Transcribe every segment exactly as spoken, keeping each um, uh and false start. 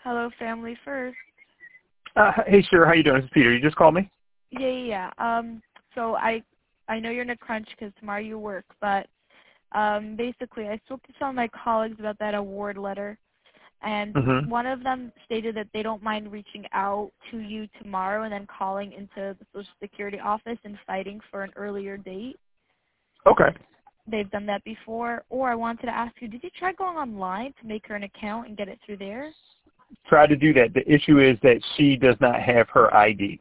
Hello, Family First. Uh, hey, sure. How you doing? This is Peter. You just called me? Yeah, yeah, yeah. Um, so I, I know you're in a crunch because tomorrow you work, but um, basically I spoke to some of my colleagues about that award letter, and Mm-hmm. one of them stated that they don't mind reaching out to you tomorrow and then calling into the Social Security office and fighting for an earlier date. Okay. They've done that before. Or I wanted to ask you, did you try going online to make her an account and get it through there? Try to do that. The issue is that she does not have her I D.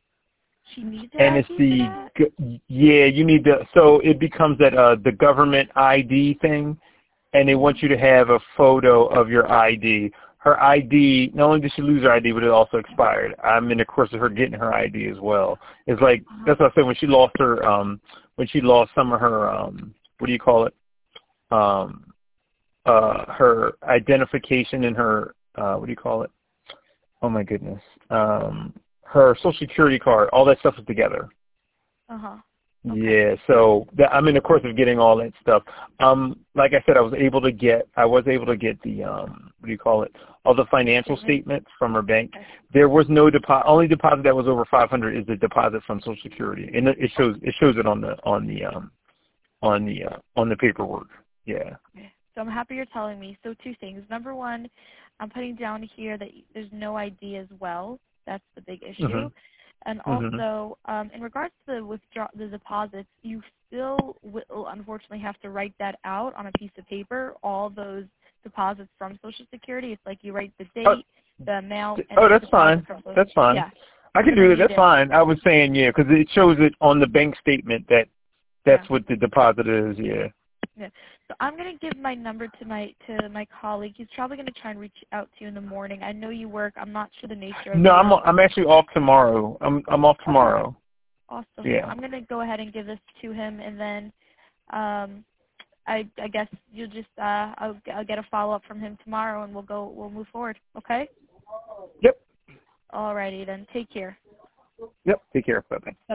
She needs her And it's I D for the, that? g- yeah, you need to, so it becomes that uh, the government I D thing, and they want you to have a photo of your I D. Her I D, not only did she lose her I D, but it also expired. I'm in the course of her getting her I D as well. It's like, that's what I said, when she lost her, um, when she lost some of her, um, what do you call it? Um, uh, her identification and her, uh, what do you call it? Oh my goodness. Um, her social security card, all that stuff is together. Uh-huh. Okay. Yeah, so that, I'm in the course of getting all that stuff. Um, like I said, I was able to get, I was able to get the, um, what do you call it? All the financial Statement? statements from her bank. Okay. There was no deposit. Only deposit that was over five hundred is the deposit from Social Security, and it shows it shows it on the on the um on the uh, on the paperwork. Yeah. Okay. So I'm happy you're telling me. So two things. Number one, I'm putting down here that there's no I D as well. That's the big issue. Mhm. And Mhm. also, um, in regards to the withdraw the deposits, you still will unfortunately have to write that out on a piece of paper. All those deposits from Social Security. It's like you write the Oh, date, the amount, and oh, the that's deposit fine. from Social. That's fine. Yeah. I can So they do that. need That's it. fine. I was saying yeah, because it shows it on the bank statement that Yeah. that's what the deposit is. Yeah. Yeah. So I'm gonna give my number to my to my colleague. He's probably gonna try and reach out to you in the morning. I know you work. I'm not sure the nature of No, I'm your. I'm actually off tomorrow. I'm I'm off Okay. tomorrow. Awesome. Well, Yeah. I'm gonna go ahead and give this to him, and then um, I I guess you'll just uh I'll I'll get a follow up from him tomorrow, and we'll go we'll move forward. Okay. Yep. Alrighty then. Take care. Yep. Take care. Bye bye.